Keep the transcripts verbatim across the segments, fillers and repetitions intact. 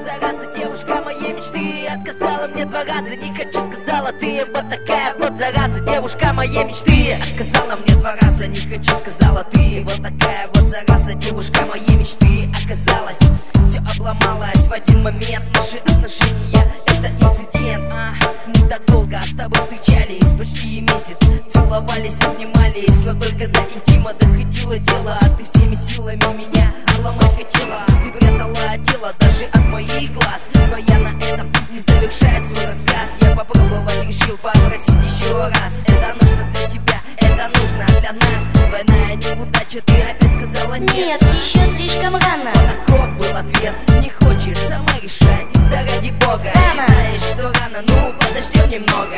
зараза, девушка моей мечты. Отказала мне два раза, не хочу, сказала ты. Вот такая вот зараза, девушка моей мечты. Отказала мне два раза, не хочу, сказала ты. Вот такая вот зараза, девушка моей мечты. Оказалось, все обломалось в один момент. Наши отношения, это инцидент. а, Мы так долго с тобой встречались, почти месяц. Целовались, обнимались, но только до интима доходило дело. А ты всеми силами меня обломать хотела. Ты прятала тело даже от моих глаз. Но я на этом, не завершая свой рассказ, я попробовать решил попросить еще раз. Это нужно для тебя, это нужно для нас. Двойная неудача, ты опять сказала нет. Нет, еще слишком рано. Таков был ответ, не хочешь, сама решай. Да ради бога, рано. Считаешь, что рано, ну подождем немного.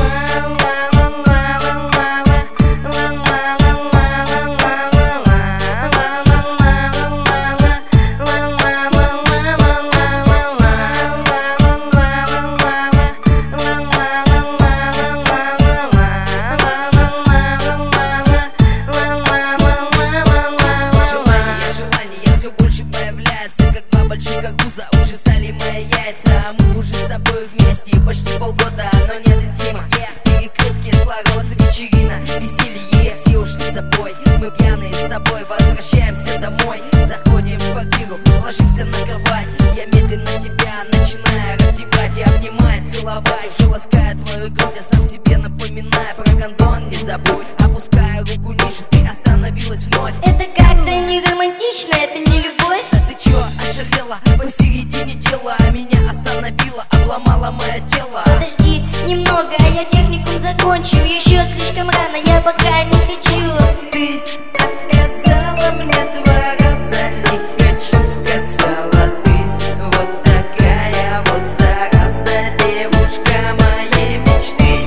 Больших арбуза уже стали мои яйца. Мы уже с тобой вместе почти полгода, но нет интима. Перекрыт кислород, вечерина, веселье, все ушли за бой. Мы пьяные с тобой, возвращаемся домой. Заходим в квартиру, ложимся на кровать. Я медленно тебя начинаю раздевать и обнимать, целовать. Уже лаская твою грудь, я сам себе напоминаю про кондон, не забудь. Опуская руку ниже, ты остановилась вновь. Это как-то не романтично, это не любовь. Ты чё, ошалела? Посередине тела меня остановила, обломала мое тело. Подожди немного, я техникум закончу. Еще слишком рано, я пока не хочу. Ты отказала мне два раза, не хочу, сказала ты. Вот такая вот зараза, девушка моей мечты.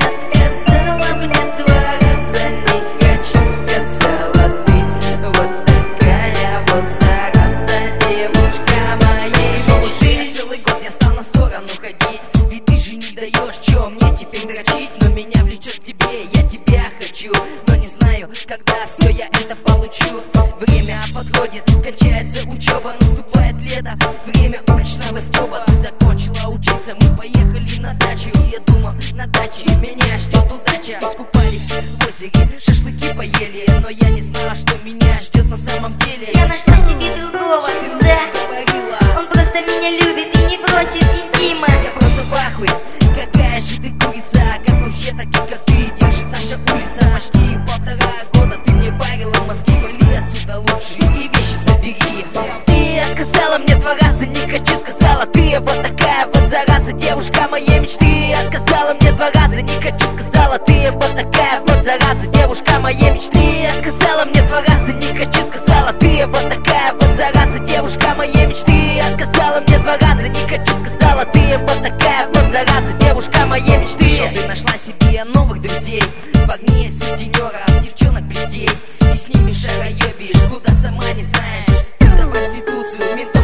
Отказала мне два раза, не хочу, сказала ты. Вот такая вот зараза, девушка моей мечты. Целый год я стал на сторону ходить, ведь ты же не даешь, чё мне теперь дрочить. Но меня влечет к тебе, я тебя хочу, но не знаю, когда все я это получу. Время подходит, кончается учеба, наступает лето, время уличного стёба. Ты закончила учиться, мы поехали на дачу. Я думал, на даче меня ждет удача. Искупались в озере, шашлыки поели, но я не знала, что меня ждет на самом деле. Я нашла себе другого, Ты да. говорила, Он просто меня любит и не бросит интима. я просто в ахуе. Какая же ты курица, как вообще таких, как ты, держит наша улица. Почти полтора года ты мне парила мозги, вали отсюда лучше и вещи забери. Ты отказала мне два раза, не хочу, сказала ты. Вот такая вот зараза, девушка моей мечты. Отказала мне два раза, не хочу, сказала ты. Вот такая вот зараза, девушка моей мечты. Отказала мне два раза, не хочу, сказала ты. Вот такая вот зараза, девушка моей мечты. Отказала мне два раза, не хочу, сказала ты. Вот такая вот зараза, девушка моей мечты. Что ты нашла себе новых друзей, в огне сутенеров, девчонок бледей, и с ними шароебишь, куда сама не знаешь. Ты за проституцию ментов